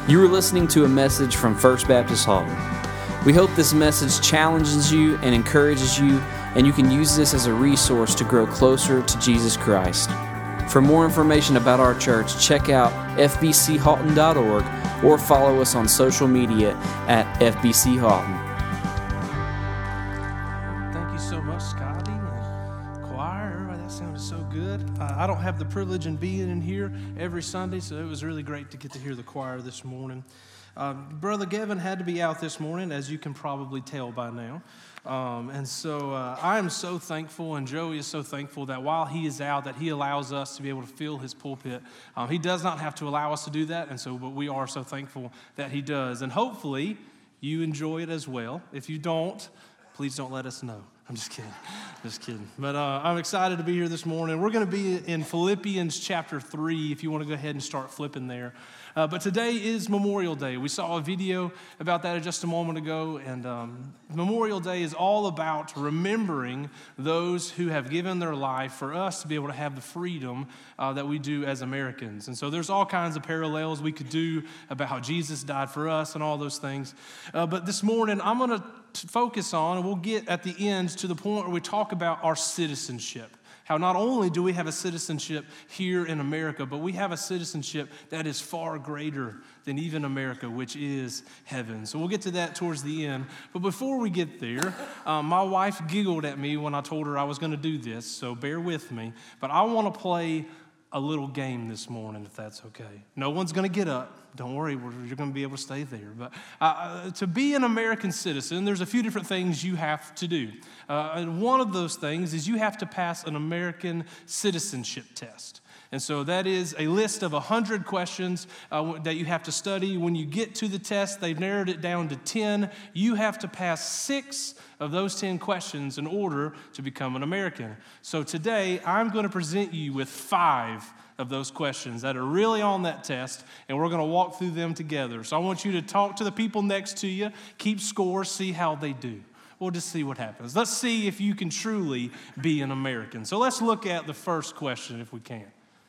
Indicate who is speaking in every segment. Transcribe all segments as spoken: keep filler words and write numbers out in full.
Speaker 1: You are listening to a message from First Baptist Halton. We hope this message challenges you and encourages you, and you can use this as a resource to grow closer to Jesus Christ. For more information about our church, check out f b c halton dot org or follow us on social media at f b c halton.
Speaker 2: Thank you so much, Scotty and choir. Everybody, that sounded so good. Uh, I don't have the privilege in being in here every Sunday, so it was really great to get to hear the choir this morning. Uh, Brother Gavin had to be out this morning, as you can probably tell by now. Um, and so uh, I am so thankful, and Joey is so thankful that while he is out, that he allows us to be able to fill his pulpit. Um, he does not have to allow us to do that, and so but we are so thankful that he does. And hopefully you enjoy it as well. If you don't, please don't let us know. I'm just kidding. Just kidding. But uh, I'm excited to be here this morning. We're going to be in Philippians chapter three, if you want to go ahead and start flipping there. Uh, but today is Memorial Day. We saw a video about that just a moment ago, and um, Memorial Day is all about remembering those who have given their life for us to be able to have the freedom uh, that we do as Americans. And so there's all kinds of parallels we could do about how Jesus died for us and all those things. Uh, but this morning, I'm going to focus on, and we'll get at the end to the point where we talk about our citizenship. How not only do we have a citizenship here in America, but we have a citizenship that is far greater than even America, which is heaven. So we'll get to that towards the end. But before we get there, um, my wife giggled at me when I told her I was going to do this, so bear with me. But I want to play a little game this morning, if that's okay. No one's going to get up. Don't worry, you're going to be able to stay there. But uh, to be an American citizen, there's a few different things you have to do. Uh, and one of those things is you have to pass an American citizenship test. And so that is a list of one hundred questions uh, that you have to study. When you get to the test, they've narrowed it down to ten. You have to pass six of those ten questions in order to become an American. So today, I'm going to present you with five of those questions that are really on that test, and we're going to walk through them together. So I want you to talk to the people next to you, keep score, see how they do. We'll just see what happens. Let's see if you can truly be an American. So let's look at the first question if we can.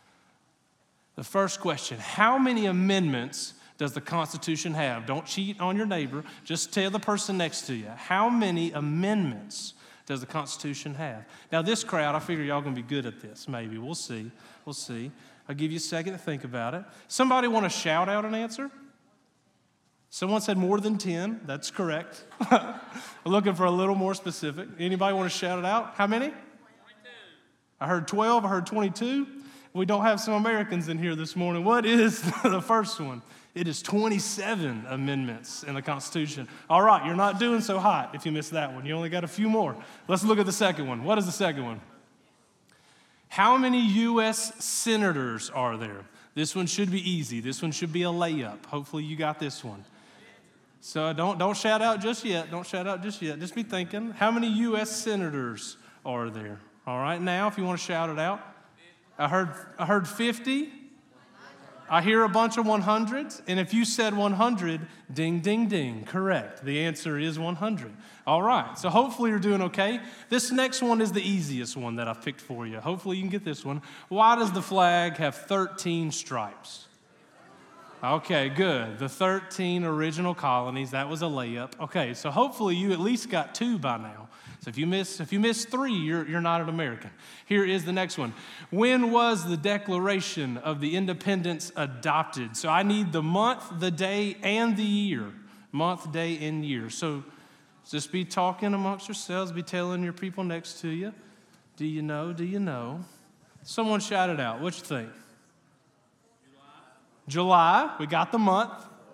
Speaker 2: The first question, how many amendments does the Constitution have? Don't cheat on your neighbor. Just tell the person next to you. How many amendments does the Constitution have? Now, this crowd, I figure y'all going to be good at this, maybe. We'll see. We'll see. I'll give you a second to think about it. Somebody want to shout out an answer? Someone said more than ten. That's correct. I'm looking for a little more specific. Anybody want to shout it out? How many? twenty-two. I heard twelve. I heard twenty-two. We don't have some Americans in here this morning. What is the first one? It is twenty-seven amendments in the Constitution. All right, you're not doing so hot if you missed that one. You only got a few more. Let's look at the second one. What is the second one? How many U S senators are there? This one should be easy. This one should be a layup. Hopefully you got this one. So don't, don't shout out just yet. Don't shout out just yet. Just be thinking. How many U S senators are there? All right, now if you want to shout it out. I heard I heard fifty. I hear a bunch of one hundreds. And if you said one hundred, ding, ding, ding. Correct. The answer is one hundred. All right. So hopefully you're doing okay. This next one is the easiest one that I've picked for you. Hopefully you can get this one. Why does the flag have thirteen stripes? Okay, good. The thirteen original colonies. That was a layup. Okay, so hopefully you at least got two by now. So if you miss, if you miss three, you're, you're not an American. Here is the next one. When was the Declaration of the Independence adopted? So I need the month, the day, and the year. Month, day, and year. So just be talking amongst yourselves. Be telling your people next to you. Do you know? Do you know? Someone shout it out. What you think? July. July. We got the month.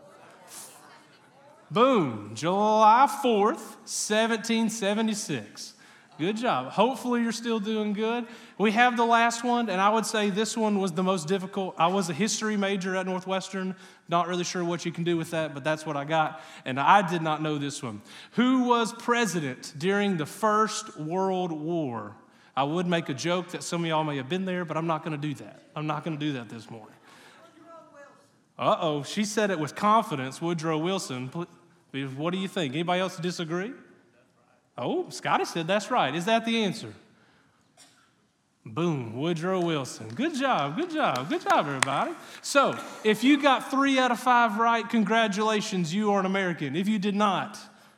Speaker 2: Boom, July fourth, seventeen seventy-six. Good job. Hopefully you're still doing good. We have the last one, and I would say this one was the most difficult. I was a history major at Northwestern. Not really sure what you can do with that, but that's what I got, and I did not know this one. Who was president during the First World War? I would make a joke that some of y'all may have been there, but I'm not going to do that. I'm not going to do that this morning. Uh-oh, she said it with confidence, Woodrow Wilson. What do you think? Anybody else disagree? Oh, Scotty said that's right. Is that the answer? Boom, Woodrow Wilson. Good job, good job, good job, everybody. So, if you got three out of five right, congratulations, you are an American. If you did not,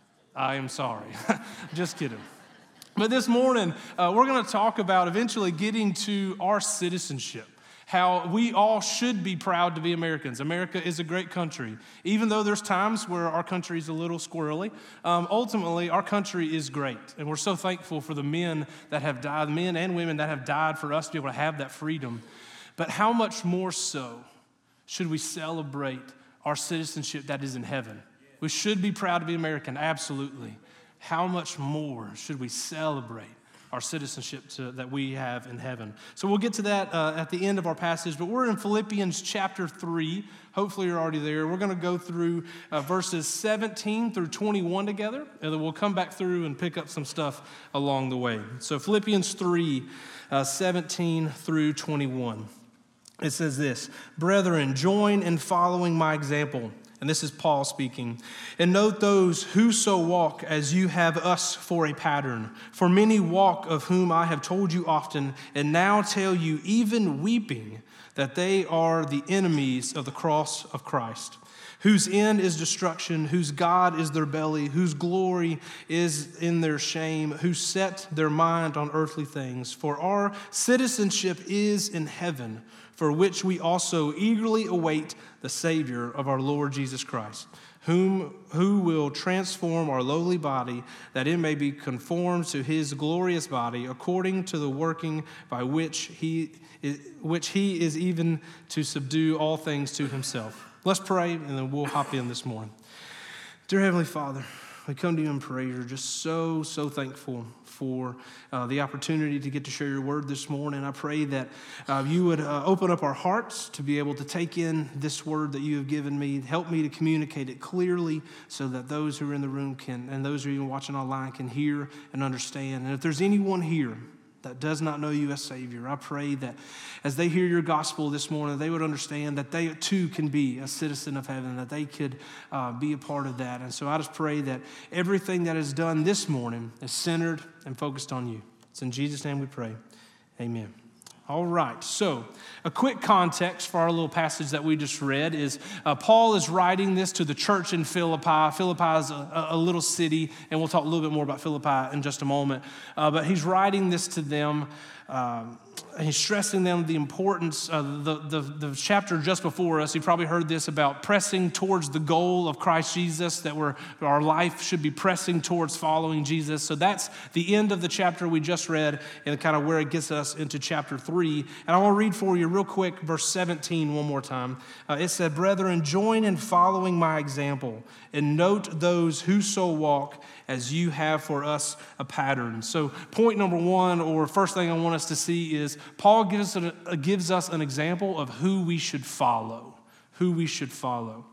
Speaker 2: I am sorry. Just kidding. But this morning, uh, we're going to talk about eventually getting to our citizenship. How we all should be proud to be Americans. America is a great country. Even though there's times where our country is a little squirrely, um, ultimately our country is great. And we're so thankful for the men that have died, men and women that have died for us to be able to have that freedom. But how much more so should we celebrate our citizenship that is in heaven? We should be proud to be American, absolutely. How much more should we celebrate our citizenship to, that we have in heaven? So we'll get to that uh, at the end of our passage, but we're in Philippians chapter three. Hopefully you're already there. We're going to go through uh, verses seventeen through twenty-one together, and then we'll come back through and pick up some stuff along the way. So Philippians three, uh, seventeen through twenty-one. It says this, "Brethren, join in following my example." And this is Paul speaking. "And note those who so walk as you have us for a pattern. For many walk, of whom I have told you often, and now tell you, even weeping, that they are the enemies of the cross of Christ, whose end is destruction, whose God is their belly, whose glory is in their shame, who set their mind on earthly things. For our citizenship is in heaven, for which we also eagerly await the Savior of our Lord Jesus Christ, whom who will transform our lowly body, that it may be conformed to his glorious body, according to the working by which he is, which he is even to subdue all things to himself." Let's pray, and then we'll hop in this morning. Dear Heavenly Father, we come to you in prayer, just so, so thankful for uh, the opportunity to get to share your word this morning. I pray that uh, you would uh, open up our hearts to be able to take in this word that you have given me. Help me to communicate it clearly so that those who are in the room can, and those who are even watching online, can hear and understand. And if there's anyone here that does not know you as Savior, I pray that as they hear your gospel this morning, they would understand that they too can be a citizen of heaven, that they could uh, be a part of that. And so I just pray that everything that is done this morning is centered and focused on you. It's in Jesus' name we pray. Amen. All right, so a quick context for our little passage that we just read is uh, Paul is writing this to the church in Philippi. Philippi is a, a little city, and we'll talk a little bit more about Philippi in just a moment. Uh, but he's writing this to them. Um, he's stressing them the importance of the, the, the chapter just before us. You probably heard this about pressing towards the goal of Christ Jesus, that we're, our life should be pressing towards following Jesus. So that's the end of the chapter we just read and kind of where it gets us into chapter three. And I want to read for you real quick verse seventeen one more time. Uh, it said, "Brethren, join in following my example and note those who so walk as you have for us a pattern." So point number one, or first thing I want us to see, is Paul gives us, a, gives us an example of who we should follow, who we should follow.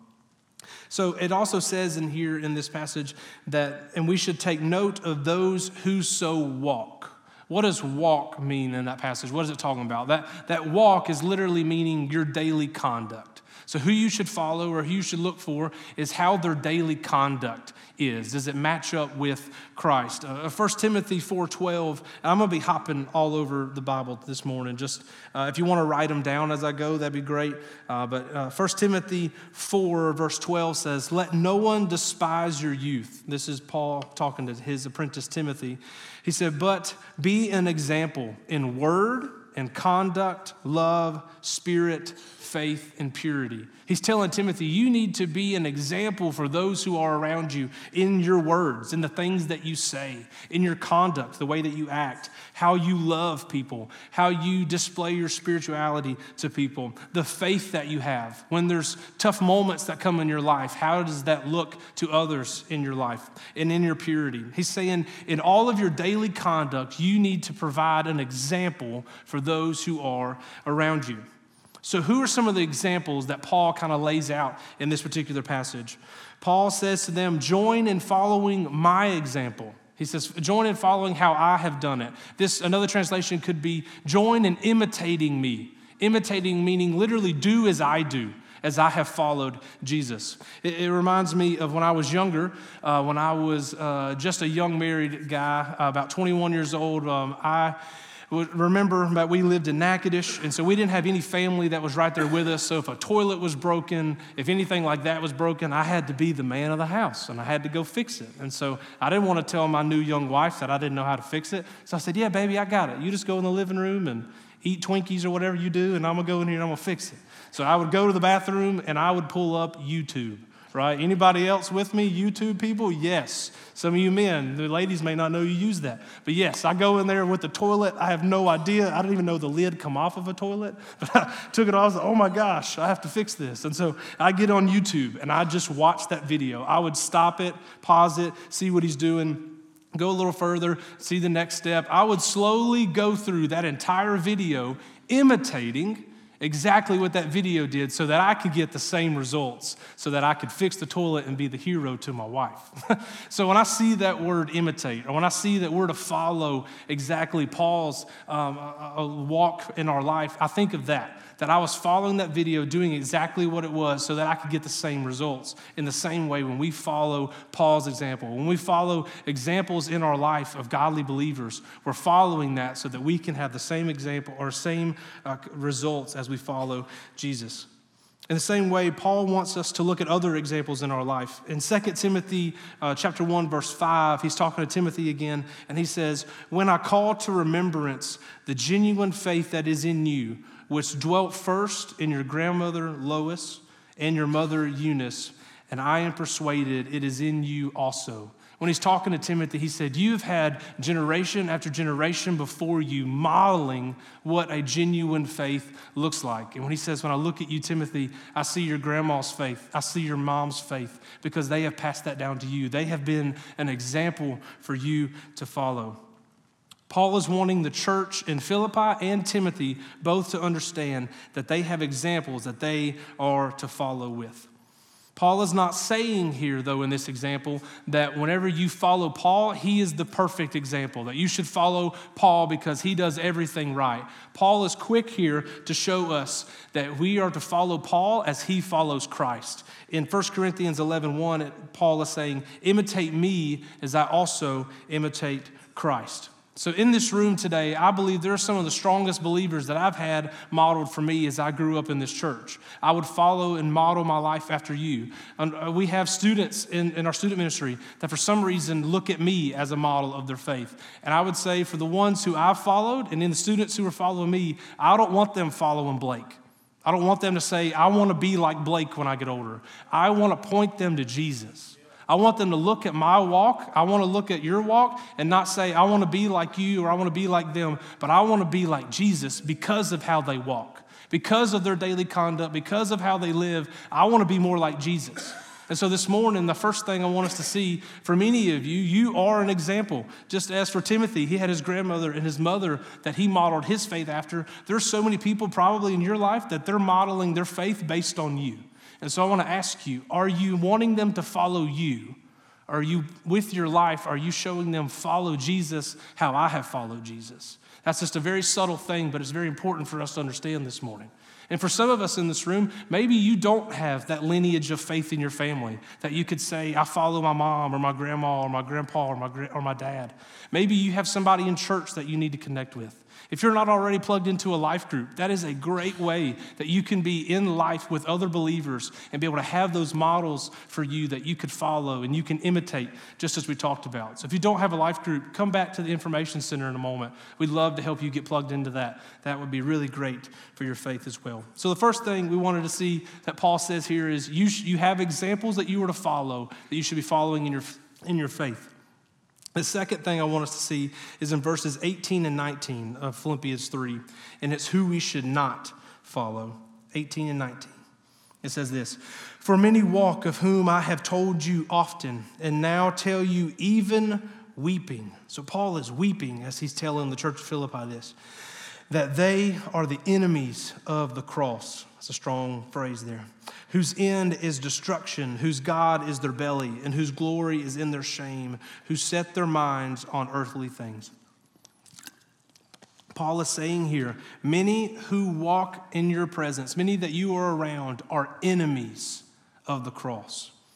Speaker 2: So it also says in here in this passage that, and we should take note of those who so walk. What does walk mean in that passage? What is it talking about? That, that walk is literally meaning your daily conduct. So who you should follow or who you should look for is how their daily conduct is. Does it match up with Christ? Uh, First Timothy four twelve, I'm going to be hopping all over the Bible this morning. Just uh, if you want to write them down as I go, that'd be great. Uh, but uh, First Timothy four verse twelve says, "Let no one despise your youth." This is Paul talking to his apprentice Timothy. He said, "But be an example in word and conduct, love, spirit, faith, and purity." He's telling Timothy, you need to be an example for those who are around you in your words, in the things that you say, in your conduct, the way that you act, how you love people, how you display your spirituality to people, the faith that you have. When there's tough moments that come in your life, how does that look to others in your life and in your purity? He's saying in all of your daily conduct, you need to provide an example for those who are around you. So who are some of the examples that Paul kind of lays out in this particular passage? Paul says to them, join in following my example. He says, join in following how I have done it. This, another translation could be, join in imitating me. Imitating meaning literally do as I do, as I have followed Jesus. It, it reminds me of when I was younger, uh, when I was uh, just a young married guy, uh, about twenty-one years old. Um, I Remember that we lived in Natchitoches, and so we didn't have any family that was right there with us. So if a toilet was broken, if anything like that was broken, I had to be the man of the house, and I had to go fix it. And so I didn't want to tell my new young wife that I didn't know how to fix it. So I said, yeah, baby, I got it. You just go in the living room and eat Twinkies or whatever you do, and I'm going to go in here and I'm going to fix it. So I would go to the bathroom, and I would pull up YouTube. Right? Anybody else with me? YouTube people? Yes. Some of you men, the ladies may not know you use that. But yes, I go in there with the toilet. I have no idea. I don't even know the lid come off of a toilet. But I took it off. I was like, oh my gosh, I have to fix this. And so I get on YouTube and I just watch that video. I would stop it, pause it, see what he's doing, go a little further, see the next step. I would slowly go through that entire video imitating exactly what that video did so that I could get the same results, so that I could fix the toilet and be the hero to my wife. So when I see that word imitate, or when I see that we're to follow exactly Paul's um, a, a walk in our life, I think of that, that I was following that video, doing exactly what it was so that I could get the same results. In the same way, when we follow Paul's example, when we follow examples in our life of godly believers, we're following that so that we can have the same example or same uh, results as we follow Jesus. In the same way, Paul wants us to look at other examples in our life. In Second Timothy uh, chapter one, verse five, he's talking to Timothy again, and he says, when I call to remembrance the genuine faith that is in you, which dwelt first in your grandmother Lois and your mother Eunice, and I am persuaded it is in you also. When he's talking to Timothy, he said, you've had generation after generation before you modeling what a genuine faith looks like. And when he says, when I look at you, Timothy, I see your grandma's faith. I see your mom's faith because they have passed that down to you. They have been an example for you to follow. Paul is wanting the church in Philippi and Timothy both to understand that they have examples that they are to follow with. Paul is not saying here, though, in this example, that whenever you follow Paul, he is the perfect example, that you should follow Paul because he does everything right. Paul is quick here to show us that we are to follow Paul as he follows Christ. In First Corinthians eleven one, Paul is saying, imitate me as I also imitate Christ. So in this room today, I believe there are some of the strongest believers that I've had modeled for me as I grew up in this church. I would follow and model my life after you. And we have students in, in our student ministry that for some reason look at me as a model of their faith. And I would say for the ones who I've followed and in the students who are following me, I don't want them following Blake. I don't want them to say, I want to be like Blake when I get older. I want to point them to Jesus. I want them to look at my walk. I want to look at your walk and not say, I want to be like you or I want to be like them, but I want to be like Jesus because of how they walk, because of their daily conduct, because of how they live. I want to be more like Jesus. And so this morning, the first thing I want us to see for many of you, you are an example. Just as for Timothy, he had his grandmother and his mother that he modeled his faith after. There's so many people probably in your life that they're modeling their faith based on you. And so I want to ask you, are you wanting them to follow you? Are you, with your life, are you showing them follow Jesus how I have followed Jesus? That's just a very subtle thing, but it's very important for us to understand this morning. And for some of us in this room, maybe you don't have that lineage of faith in your family that you could say, I follow my mom or my grandma or my grandpa or my, or my dad. Maybe you have somebody in church that you need to connect with. If you're not already plugged into a life group, that is a great way that you can be in life with other believers and be able to have those models for you that you could follow and you can imitate, just as we talked about. So if you don't have a life group, come back to the information center in a moment. We'd love to help you get plugged into that. That would be really great for your faith as well. So the first thing we wanted to see that Paul says here is you, sh- you have examples that you were to follow, that you should be following in your, in your faith. The second thing I want us to see is in verses eighteen and nineteen of Philippians three, and it's who we should not follow. eighteen and nineteen. It says this, for many walk of whom I have told you often, and now tell you even weeping. So Paul is weeping as he's telling the church of Philippi this, that they are the enemies of the cross. That's a strong phrase there. Whose end is destruction, whose God is their belly, and whose glory is in their shame, who set their minds on earthly things. Paul is saying here, many who walk in your presence, many that you are around, are enemies of the cross.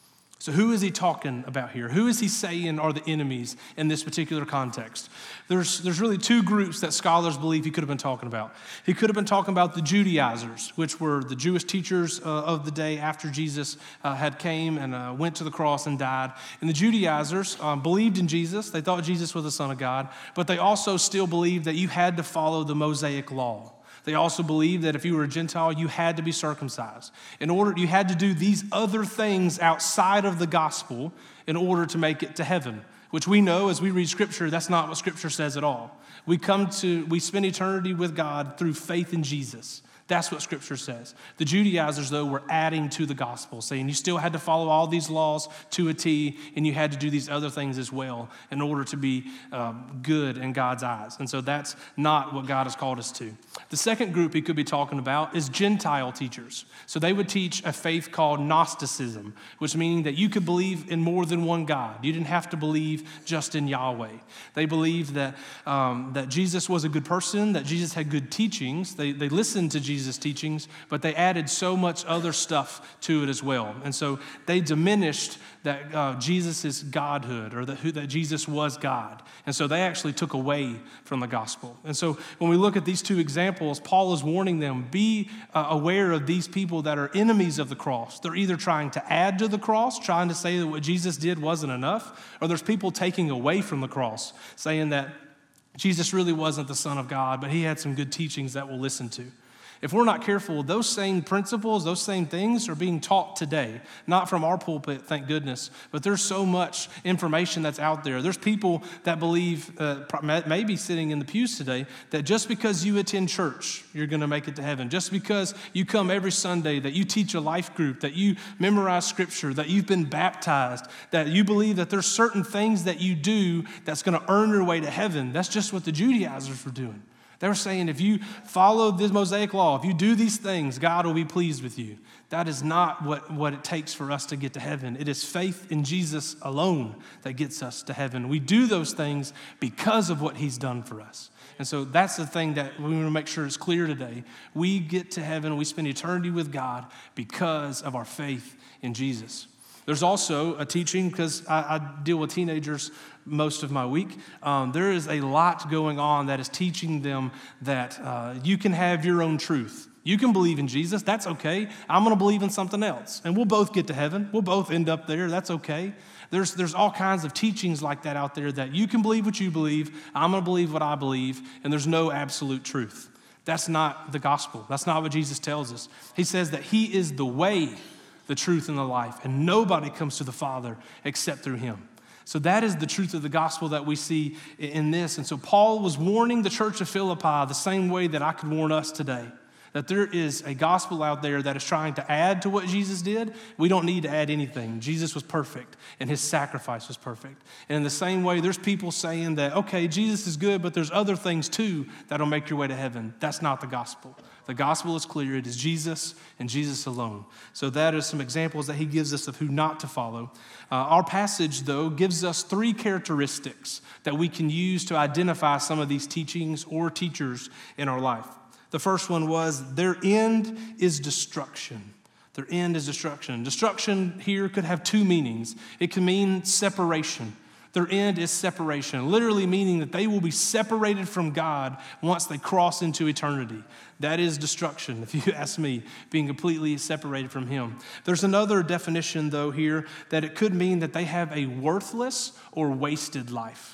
Speaker 2: So who is he talking about here? Who is he saying are the enemies in this particular context? There's, there's really two groups that scholars believe he could have been talking about. He could have been talking about the Judaizers, which were the Jewish teachers uh, of the day after Jesus uh, had came and uh, went to the cross and died. And the Judaizers um, believed in Jesus. They thought Jesus was the Son of God, but they also still believed that you had to follow the Mosaic law. They also believed that if you were a Gentile, you had to be circumcised. In order, you had to do these other things outside of the gospel in order to make it to heaven, which we know as we read Scripture, that's not what Scripture says at all. We come to, we spend eternity with God through faith in Jesus. That's what Scripture says. The Judaizers, though, were adding to the gospel, saying you still had to follow all these laws to a T, and you had to do these other things as well in order to be um, good in God's eyes. And so that's not what God has called us to. The second group he could be talking about is Gentile teachers. So they would teach a faith called Gnosticism, which meaning that you could believe in more than one God. You didn't have to believe just in Yahweh. They believed that um, that Jesus was a good person, that Jesus had good teachings. They, they listened to Jesus. Jesus' teachings, but they added so much other stuff to it as well. And so they diminished that uh, Jesus' godhood or that, who, that Jesus was God. And so they actually took away from the gospel. And so when we look at these two examples, Paul is warning them, be uh, aware of these people that are enemies of the cross. They're either trying to add to the cross, trying to say that what Jesus did wasn't enough, or there's people taking away from the cross, saying that Jesus really wasn't the Son of God, but he had some good teachings that we'll listen to. If we're not careful, those same principles, those same things are being taught today, not from our pulpit, thank goodness, but there's so much information that's out there. There's people that believe, uh, maybe sitting in the pews today, that just because you attend church, you're going to make it to heaven. Just because you come every Sunday, that you teach a life group, that you memorize Scripture, that you've been baptized, that you believe that there's certain things that you do that's going to earn your way to heaven. That's just what the Judaizers were doing. They were saying if you follow this Mosaic law, if you do these things, God will be pleased with you. That is not what, what it takes for us to get to heaven. It is faith in Jesus alone that gets us to heaven. We do those things because of what he's done for us. And so that's the thing that we want to make sure is clear today. We get to heaven, we spend eternity with God because of our faith in Jesus. There's also a teaching, because I, I deal with teenagers most of my week. Um, there is a lot going on that is teaching them that uh, you can have your own truth. You can believe in Jesus. That's okay. I'm going to believe in something else. And we'll both get to heaven. We'll both end up there. That's okay. There's, there's all kinds of teachings like that out there that you can believe what you believe. I'm going to believe what I believe. And there's no absolute truth. That's not the gospel. That's not what Jesus tells us. He says that he is the way, the truth, and the life. And nobody comes to the Father except through him. So that is the truth of the gospel that we see in this. And so Paul was warning the church of Philippi the same way that I could warn us today. That there is a gospel out there that is trying to add to what Jesus did. We don't need to add anything. Jesus was perfect, and his sacrifice was perfect. And in the same way, there's people saying that, okay, Jesus is good, but there's other things too that'll make your way to heaven. That's not the gospel. The gospel is clear. It is Jesus and Jesus alone. So that is some examples that he gives us of who not to follow. Uh, our passage, though, gives us three characteristics that we can use to identify some of these teachings or teachers in our life. The first one was their end is destruction. Their end is destruction. Destruction here could have two meanings. It can mean separation. Their end is separation, literally meaning that they will be separated from God once they cross into eternity. That is destruction, if you ask me, being completely separated from him. There's another definition, though, here, that it could mean that they have a worthless or wasted life.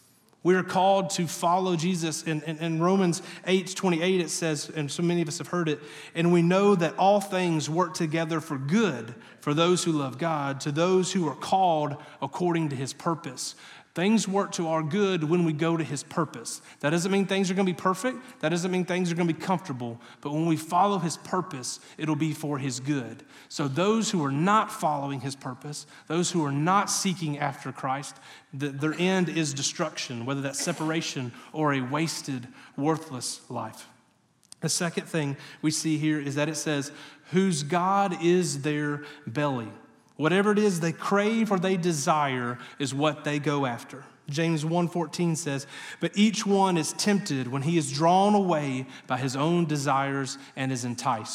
Speaker 2: We are called to follow Jesus. In, in, in Romans eight twenty-eight, it says, and so many of us have heard it, and we know that all things work together for good for those who love God, to those who are called according to his purpose. Things work to our good when we go to his purpose. That doesn't mean things are going to be perfect. That doesn't mean things are going to be comfortable. But when we follow his purpose, it'll be for his good. So those who are not following his purpose, those who are not seeking after Christ, the, their end is destruction, whether that's separation or a wasted, worthless life. The second thing we see here is that it says, whose God is their belly. Whatever it is they crave or they desire is what they go after. James one fourteen says, but each one is tempted when he is drawn away by his own desires and is enticed.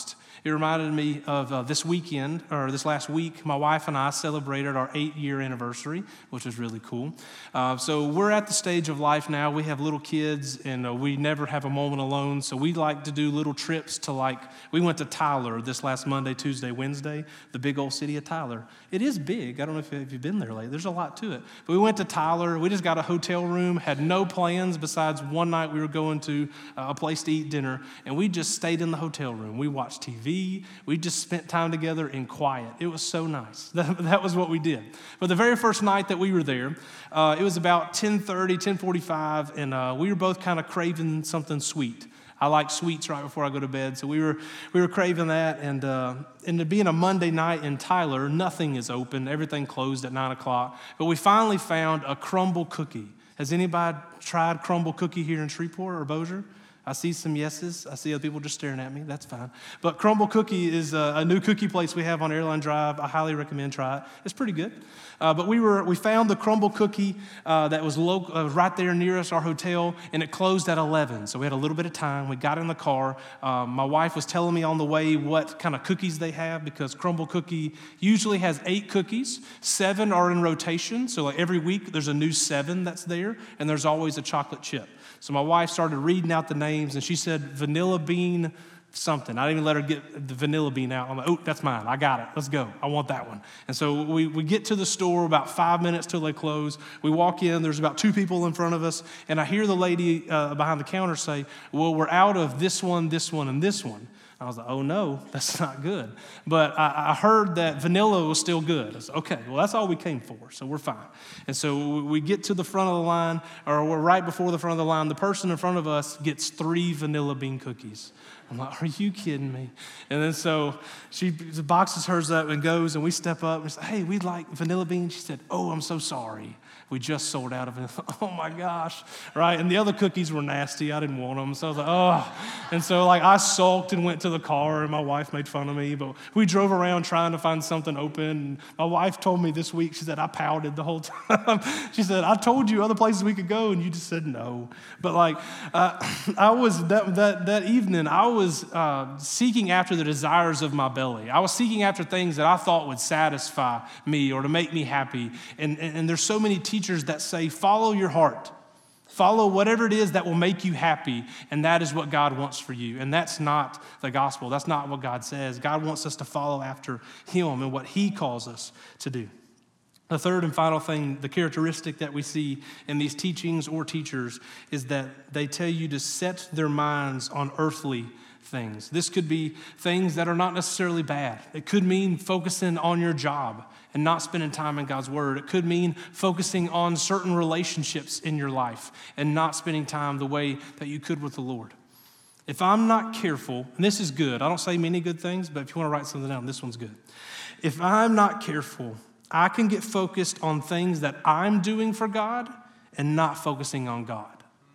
Speaker 2: It reminded me of uh, this weekend, or this last week, my wife and I celebrated our eight-year anniversary, which was really cool. Uh, so we're at the stage of life now. We have little kids, and uh, we never have a moment alone. So we like to do little trips to, like, we went to Tyler this last Monday, Tuesday, Wednesday, the big old city of Tyler. It is big. I don't know if, if you've been there lately. There's a lot to it. But we went to Tyler. We just got a hotel room, had no plans besides one night we were going to uh, a place to eat dinner, and we just stayed in the hotel room. We watched T V. We just spent time together in quiet. It was so nice. That, that was what we did. But the very first night that we were there, uh, it was about ten thirty, ten forty-five, and uh, we were both kind of craving something sweet. I like sweets right before I go to bed, so we were we were craving that. And uh, and it being a Monday night in Tyler, nothing is open. Everything closed at nine o'clock. But we finally found a crumble cookie. Has anybody tried crumble cookie here in Shreveport or Bossier? I see some yeses. I see other people just staring at me. That's fine. But Crumble Cookie is a, a new cookie place we have on Airline Drive. I highly recommend try it. It's pretty good. Uh, but we were we found the Crumble Cookie uh, that was local, uh, right there near us, our hotel, and it closed at eleven. So we had a little bit of time. We got in the car. Um, my wife was telling me on the way what kind of cookies they have, because Crumble Cookie usually has eight cookies. Seven are in rotation. So like every week there's a new seven that's there, and there's always a chocolate chip. So my wife started reading out the names, and she said vanilla bean something. I didn't even let her get the vanilla bean out. I'm like, oh, that's mine. I got it. Let's go. I want that one. And so we, we get to the store about five minutes till they close. We walk in. There's about two people in front of us, and I hear the lady uh, behind the counter say, well, we're out of this one, this one, and this one. I was like, oh, no, that's not good. But I, I heard that vanilla was still good. I said, okay, well, that's all we came for, so we're fine. And so we get to the front of the line, or we're right before the front of the line. The person in front of us gets three vanilla bean cookies. I'm like, are you kidding me? And then so she boxes hers up and goes, and we step up and say, hey, we'd like vanilla bean. She said, oh, I'm so sorry. We just sold out of it. Oh, my gosh, right? And the other cookies were nasty. I didn't want them. So I was like, oh. And so, like, I sulked and went to the car, and my wife made fun of me. But we drove around trying to find something open. And my wife told me this week, she said, I pouted the whole time. She said, I told you other places we could go, and you just said no. But, like, uh, I was, that, that, that evening, I was uh, seeking after the desires of my belly. I was seeking after things that I thought would satisfy me or to make me happy. And, and, and there's so many teachers that say, follow your heart. Follow whatever it is that will make you happy, and that is what God wants for you. And that's not the gospel. That's not what God says. God wants us to follow after him and what he calls us to do. The third and final thing, the characteristic that we see in these teachings or teachers, is that they tell you to set their minds on earthly things. This could be things that are not necessarily bad. It could mean focusing on your job and not spending time in God's word. It could mean focusing on certain relationships in your life and not spending time the way that you could with the Lord. If I'm not careful, and this is good, I don't say many good things, but if you want to write something down, this one's good. If I'm not careful, I can get focused on things that I'm doing for God and not focusing on God.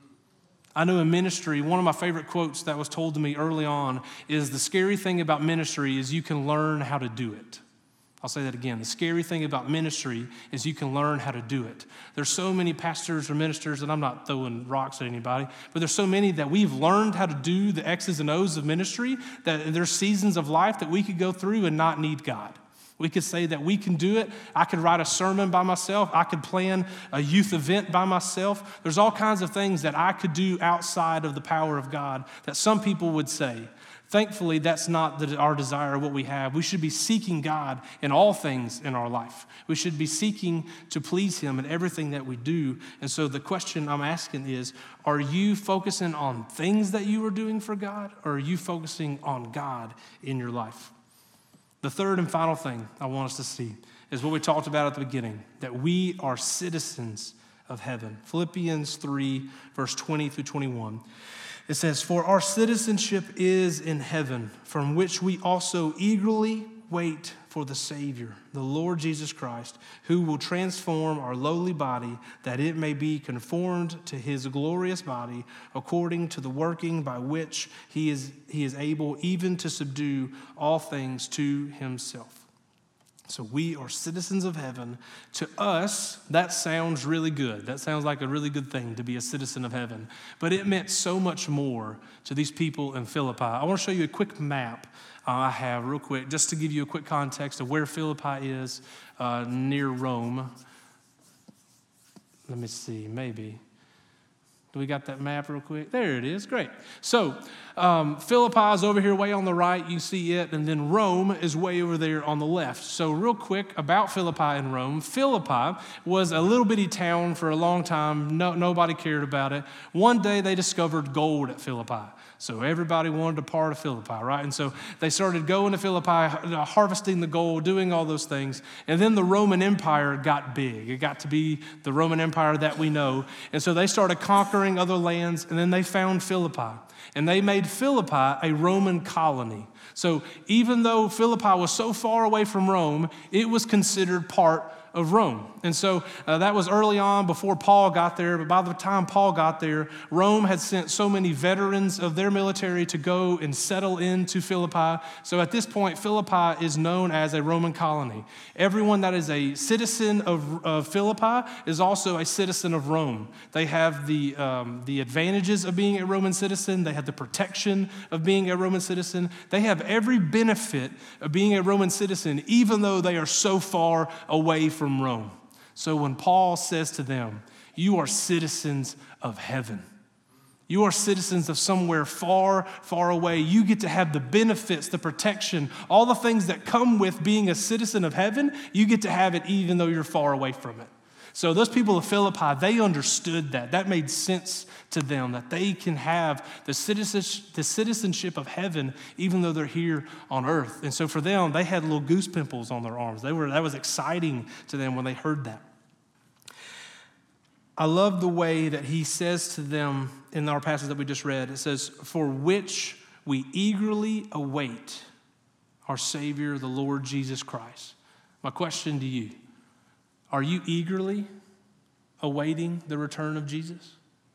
Speaker 2: I know in ministry, one of my favorite quotes that was told to me early on is, the scary thing about ministry is you can learn how to do it. I'll say that again. The scary thing about ministry is you can learn how to do it. There's so many pastors or ministers, and I'm not throwing rocks at anybody, but there's so many that we've learned how to do the X's and O's of ministry, that there's seasons of life that we could go through and not need God. We could say that we can do it. I could write a sermon by myself. I could plan a youth event by myself. There's all kinds of things that I could do outside of the power of God that some people would say. Thankfully, that's not the, our desire, what we have. We should be seeking God in all things in our life. We should be seeking to please him in everything that we do. And so the question I'm asking is, are you focusing on things that you are doing for God, or are you focusing on God in your life? The third and final thing I want us to see is what we talked about at the beginning, that we are citizens of heaven. Philippians three, verse twenty through twenty-one. It says, for our citizenship is in heaven, from which we also eagerly wait for the Savior, the Lord Jesus Christ, who will transform our lowly body, that it may be conformed to his glorious body, according to the working by which he is, he is able even to subdue all things to himself. So we are citizens of heaven. To us, that sounds really good. That sounds like a really good thing to be a citizen of heaven. But it meant so much more to these people in Philippi. I want to show you a quick map uh, I have real quick, just to give you a quick context of where Philippi is uh, near Rome. Let me see, maybe. Do we got that map real quick? There it is, great. So um, Philippi is over here way on the right, you see it, and then Rome is way over there on the left. So real quick about Philippi and Rome. Philippi was a little bitty town for a long time. No, nobody cared about it. One day they discovered gold at Philippi. So everybody wanted a part of Philippi, right? And so they started going to Philippi, harvesting the gold, doing all those things. And then the Roman Empire got big. It got to be the Roman Empire that we know. And so they started conquering other lands, and then they found Philippi. And they made Philippi a Roman colony. So even though Philippi was so far away from Rome, it was considered part of Rome. And so uh, that was early on before Paul got there. But by the time Paul got there, Rome had sent so many veterans of their military to go and settle into Philippi. So at this point, Philippi is known as a Roman colony. Everyone that is a citizen of, of Philippi is also a citizen of Rome. They have the, um, the advantages of being a Roman citizen. They have the protection of being a Roman citizen. They have every benefit of being a Roman citizen, even though they are so far away from Rome. So when Paul says to them, you are citizens of heaven. You are citizens of somewhere far, far away. You get to have the benefits, the protection, all the things that come with being a citizen of heaven. You get to have it even though you're far away from it. So those people of Philippi, they understood that. That made sense to them, that they can have the citizenship, the citizenship of heaven even though they're here on earth. And so for them, they had little goose pimples on their arms. They were, that was exciting to them when they heard that. I love the way that he says to them in our passage that we just read. It says, for which we eagerly await our Savior, the Lord Jesus Christ. My question to you, are you eagerly awaiting the return of Jesus?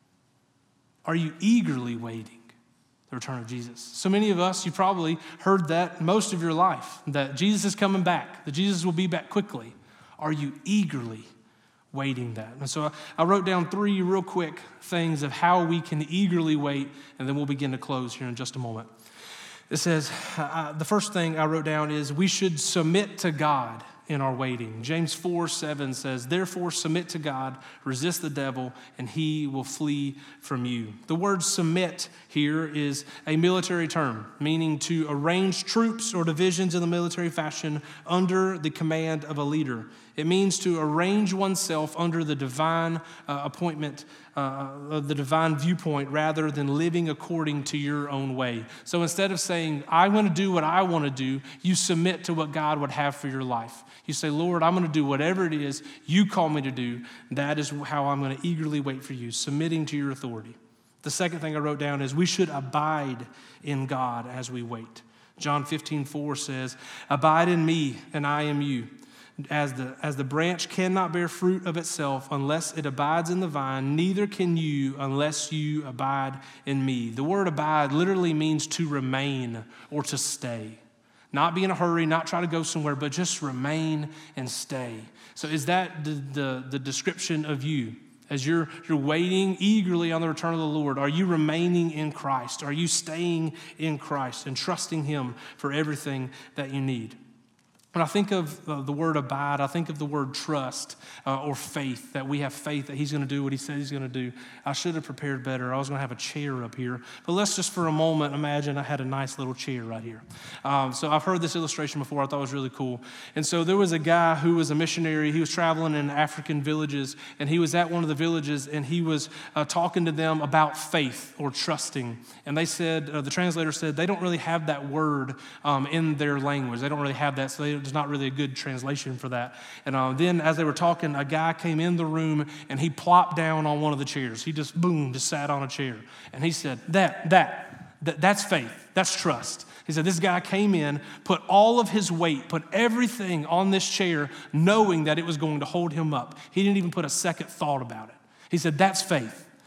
Speaker 2: Are you eagerly waiting the return of Jesus? So many of us, you probably heard that most of your life, that Jesus is coming back, that Jesus will be back quickly. Are you eagerly waiting that? And so I wrote down three real quick things of how we can eagerly wait, and then we'll begin to close here in just a moment. It says, uh, the first thing I wrote down is we should submit to God in our waiting. James four seven says, therefore submit to God, resist the devil, and he will flee from you. The word submit here is a military term, meaning to arrange troops or divisions in the military fashion under the command of a leader. It means to arrange oneself under the divine uh, appointment, uh, the divine viewpoint, rather than living according to your own way. So instead of saying, I want to do what I want to do, you submit to what God would have for your life. You say, Lord, I'm going to do whatever it is you call me to do. That is how I'm going to eagerly wait for you, submitting to your authority. The second thing I wrote down is we should abide in God as we wait. John fifteen four says, abide in me and I am you. As the, as the branch cannot bear fruit of itself unless it abides in the vine, neither can you unless you abide in me. The word abide literally means to remain or to stay. Not be in a hurry, not try to go somewhere, but just remain and stay. So is that the, the, the description of you? As you're, you're waiting eagerly on the return of the Lord, are you remaining in Christ? Are you staying in Christ and trusting Him for everything that you need? When I think of uh, the word abide, I think of the word trust uh, or faith, that we have faith that He's going to do what He said He's going to do. I should have prepared better. I was going to have a chair up here. But let's just for a moment imagine I had a nice little chair right here. Um, so I've heard this illustration before. I thought it was really cool. And so there was a guy who was a missionary. He was traveling in African villages, and he was at one of the villages, and he was uh, talking to them about faith or trusting. And they said, uh, the translator said, they don't really have that word um, in their language. They don't really have that, so they There's not really a good translation for that. And uh, then as they were talking, a guy came in the room and he plopped down on one of the chairs. He just, boom, just sat on a chair. And he said, that, that, that that's faith. That's trust. He said, this guy came in, put all of his weight, put everything on this chair, knowing that it was going to hold him up. He didn't even put a second thought about it. He said, that's faith.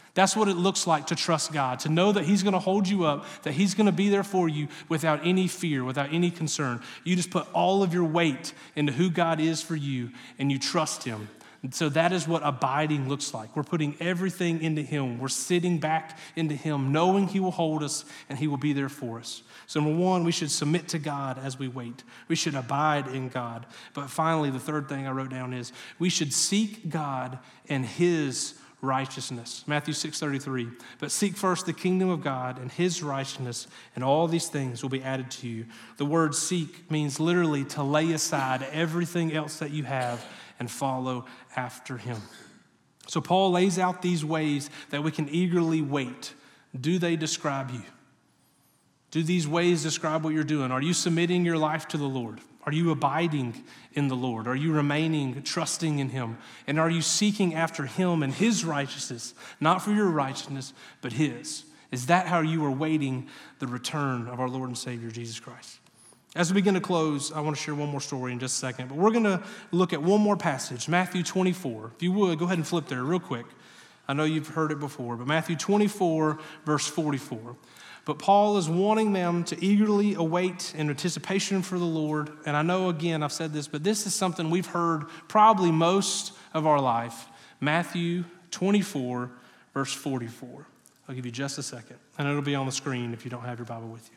Speaker 2: That's what it looks like to trust God, to know that he's going to hold you up, that he's going to be there for you without any fear, without any concern. You just put all of your weight into who God is for you, and you trust him. And so that is what abiding looks like. We're putting everything into him. We're sitting back into him, knowing he will hold us and he will be there for us. So number one, we should submit to God as we wait. We should abide in God. But finally, the third thing I wrote down is we should seek God and his righteousness. Matthew six thirty-three. But seek first the kingdom of God and his righteousness, and all these things will be added to you. The word seek means literally to lay aside everything else that you have and follow after him. So Paul lays out these ways that we can eagerly wait. Do they describe you? Do these ways describe what you're doing? Are you submitting your life to the Lord? Are you abiding in the Lord? Are you remaining, trusting in him? And are you seeking after him and his righteousness, not for your righteousness, but his? Is that how you are waiting the return of our Lord and Savior, Jesus Christ? As we begin to close, I want to share one more story in just a second, but we're going to look at one more passage, Matthew twenty-four. If you would, go ahead and flip there real quick. I know you've heard it before, but Matthew twenty-four, verse forty-four. But Paul is wanting them to eagerly await in anticipation for the Lord. And I know, again, I've said this, but this is something we've heard probably most of our life. Matthew twenty-four, verse forty-four. I'll give you just a second, and it'll be on the screen if you don't have your Bible with you.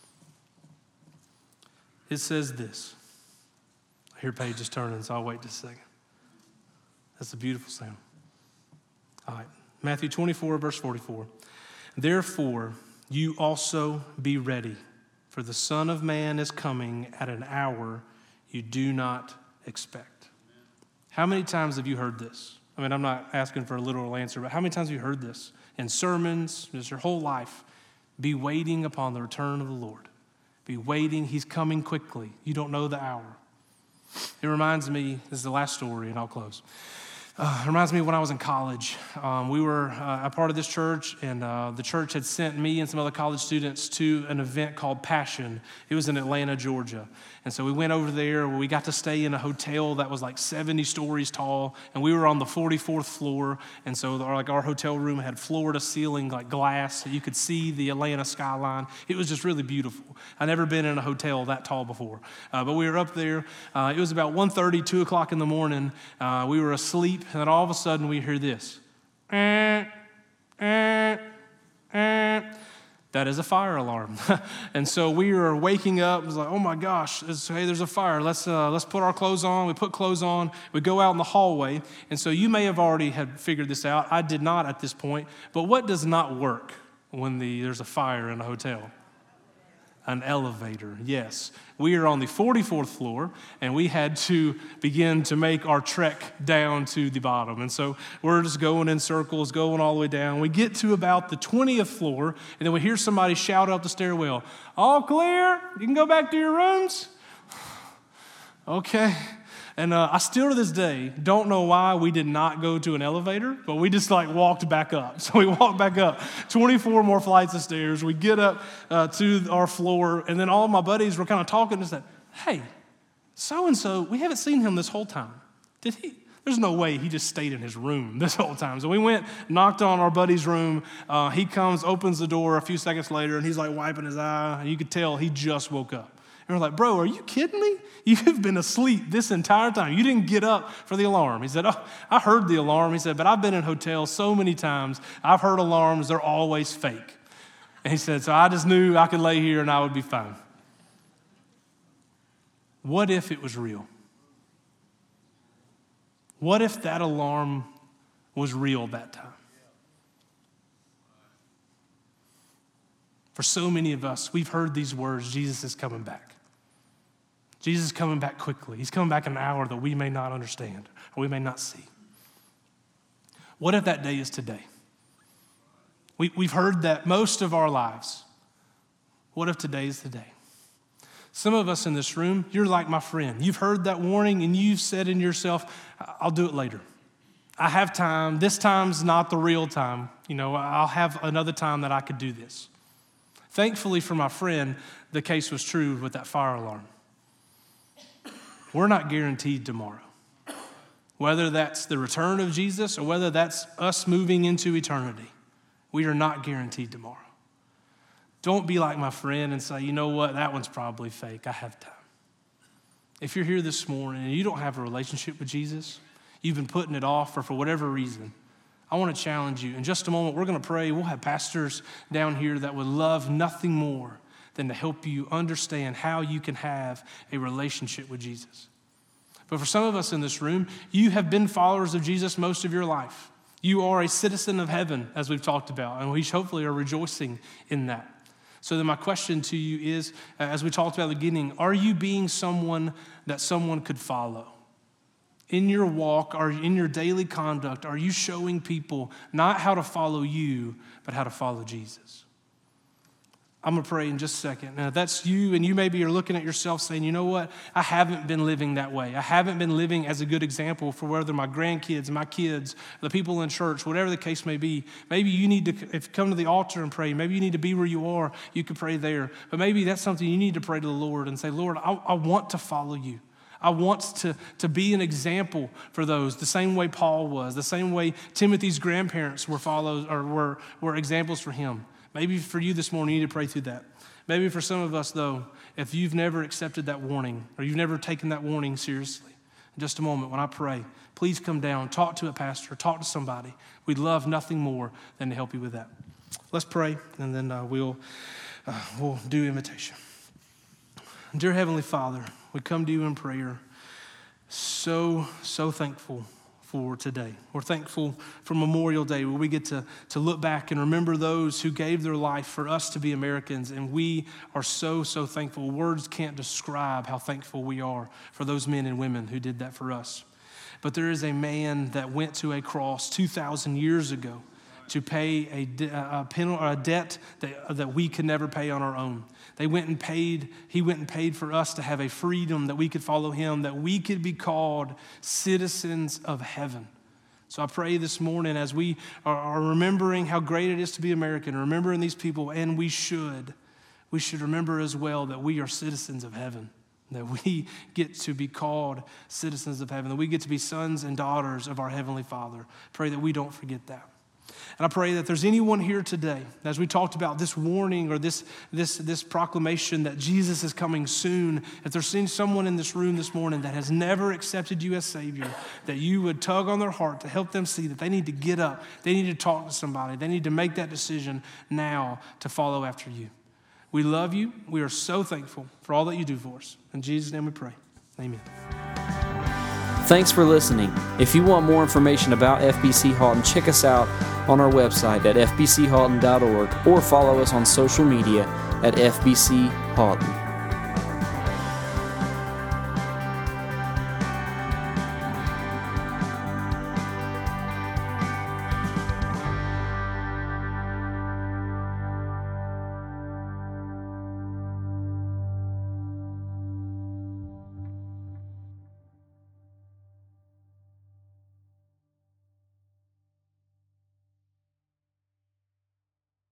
Speaker 2: It says this. I hear pages turning, so I'll wait just a second. That's a beautiful sound. All right, Matthew twenty-four, verse forty-four. Therefore, you also be ready, for the Son of Man is coming at an hour you do not expect. How many times have you heard this? I mean, I'm not asking for a literal answer, but how many times have you heard this in sermons, just your whole life? Be waiting upon the return of the Lord. Be waiting. He's coming quickly. You don't know the hour. It reminds me, this is the last story, and I'll close. Uh, it reminds me of when I was in college. Um, we were uh, a part of this church, and uh, the church had sent me and some other college students to an event called Passion. It was in Atlanta, Georgia. And so we went over there where we got to stay in a hotel that was like seventy stories tall, and we were on the forty-fourth floor. And so our, like our hotel room had floor-to-ceiling like glass, so you could see the Atlanta skyline. It was just really beautiful. I'd never been in a hotel that tall before. Uh, but we were up there. Uh, it was about one thirty, two o'clock in the morning. Uh, we were asleep. And then all of a sudden we hear this. Eh, eh, eh. That is a fire alarm. And so we were waking up. It was like, oh my gosh, it's, hey, there's a fire. Let's uh, let's put our clothes on. We put clothes on. We go out in the hallway. And so you may have already had figured this out. I did not at this point. But what does not work when the there's a fire in a hotel? An elevator, yes. We are on the forty-fourth floor, and we had to begin to make our trek down to the bottom. And so we're just going in circles, going all the way down. We get to about the twentieth floor, and then we hear somebody shout up the stairwell, all clear, you can go back to your rooms. Okay. And uh, I still to this day don't know why we did not go to an elevator, but we just like walked back up. So we walked back up twenty-four more flights of stairs. We get up uh, to our floor, and then all my buddies were kind of talking and said, hey, so-and-so, we haven't seen him this whole time. Did he? There's no way he just stayed in his room this whole time. So we went, knocked on our buddy's room. Uh, he comes, opens the door a few seconds later, and he's like wiping his eye. And you could tell he just woke up. And we're like, bro, are you kidding me? You've been asleep this entire time. You didn't get up for the alarm. He said, oh, I heard the alarm. He said, but I've been in hotels so many times. I've heard alarms. They're always fake. And he said, so I just knew I could lay here and I would be fine. What if it was real? What if that alarm was real that time? For so many of us, we've heard these words, Jesus is coming back. Jesus is coming back quickly. He's coming back in an hour that we may not understand or we may not see. What if that day is today? We, we've heard that most of our lives. What if today is the day? Some of us in this room, you're like my friend. You've heard that warning and you've said in yourself, I'll do it later. I have time. This time's not the real time. You know, I'll have another time that I could do this. Thankfully for my friend, the case was true with that fire alarm. We're not guaranteed tomorrow. Whether that's the return of Jesus or whether that's us moving into eternity. We are not guaranteed tomorrow. Don't be like my friend and say, you know what, that one's probably fake. I have time. If you're here this morning and you don't have a relationship with Jesus, you've been putting it off or for whatever reason, I want to challenge you. In just a moment, we're going to pray. We'll have pastors down here that would love nothing more than to help you understand how you can have a relationship with Jesus. But for some of us in this room, you have been followers of Jesus most of your life. You are a citizen of heaven, as we've talked about, and we hopefully are rejoicing in that. So then my question to you is, as we talked about at the beginning, are you being someone that someone could follow? In your walk, or in your daily conduct, are you showing people not how to follow you, but how to follow Jesus? I'm going to pray in just a second. Now, if that's you, and you maybe are looking at yourself saying, you know what? I haven't been living that way. I haven't been living as a good example for whether my grandkids, my kids, the people in church, whatever the case may be. Maybe you need to, if you come to the altar and pray, maybe you need to be where you are, you can pray there. But maybe that's something you need to pray to the Lord and say, Lord, I, I want to follow you. I want to, to be an example for those, the same way Paul was, the same way Timothy's grandparents were follows or were, were examples for him. Maybe for you this morning, you need to pray through that. Maybe for some of us, though, if you've never accepted that warning or you've never taken that warning seriously, in just a moment when I pray, please come down, talk to a pastor, talk to somebody. We'd love nothing more than to help you with that. Let's pray, and then uh, we'll, uh, we'll do invitation. Dear Heavenly Father, we come to you in prayer, so, so thankful for today. We're thankful for Memorial Day, where we get to, to look back and remember those who gave their life for us to be Americans, and we are so, so thankful. Words can't describe how thankful we are for those men and women who did that for us. But there is a man that went to a cross two thousand years ago to pay a, de- a, penalty, a debt that, that we could never pay on our own. They went and paid, he went and paid for us to have a freedom that we could follow him, that we could be called citizens of heaven. So I pray this morning as we are, are remembering how great it is to be American, remembering these people, and we should, we should remember as well that we are citizens of heaven, that we get to be called citizens of heaven, that we get to be sons and daughters of our Heavenly Father. Pray that we don't forget that. And I pray that there's anyone here today, as we talked about this warning or this, this, this proclamation that Jesus is coming soon, if there's someone in this room this morning that has never accepted you as Savior, that you would tug on their heart to help them see that they need to get up, they need to talk to somebody, they need to make that decision now to follow after you. We love you. We are so thankful for all that you do for us. In Jesus' name we pray. Amen.
Speaker 1: Thanks for listening. If you want more information about F B C Halton, check us out on our website at f b c halton dot org or follow us on social media at F B C Halton.